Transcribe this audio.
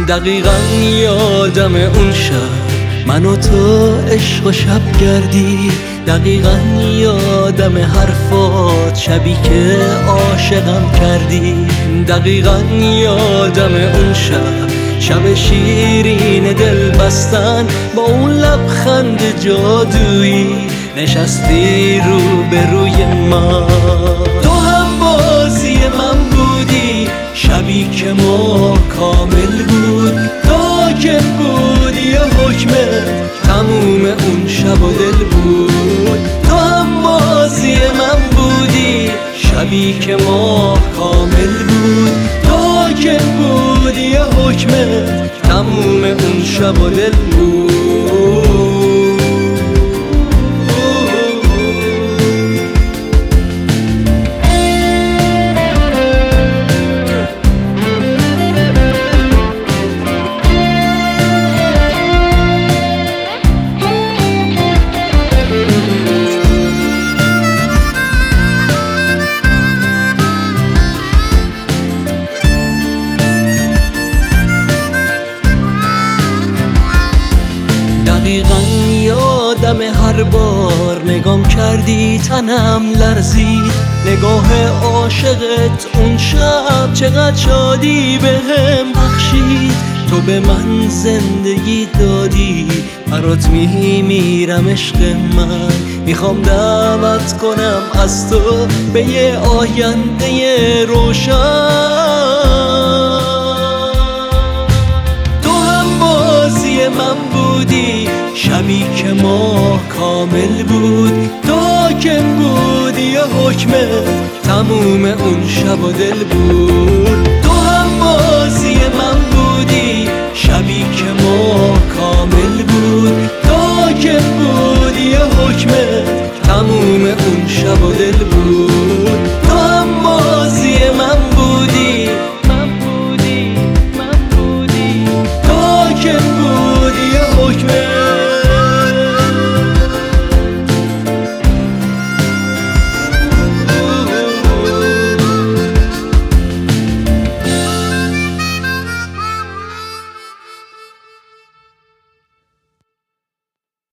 دقیقا یادم اون شب من و تو عشق و شب کردی، دقیقا یادم حرفات شبی که عاشقم کردی، دقیقا یادم اون شب شیرین دل بستن با اون لبخند جادویی نشستی رو به روی من. تو هم بازی من بودی شبی که ما کامل بود، تا که بودی یه حکمت تموم اون شب و دل بود. تو هم بازی من بودی شبی که ما کامل بود، تا که بودی یه حکمت تموم اون شب و دل بود. دقیقا یادم هر بار نگام کردی تنم لرزید، نگاه عاشقت اون شب چقدر شادی بهم بخشید. تو به من زندگی دادی، برات میمیرم عشق من، میخوام دعوت کنم از تو به یه آینده روشن. تو هم بازی من بودی شبی که ما کامل بود، تا که بودی یه حکمت تموم اون شب و دل بود. تو هم بازی من بودی شبی که ما کامل بود،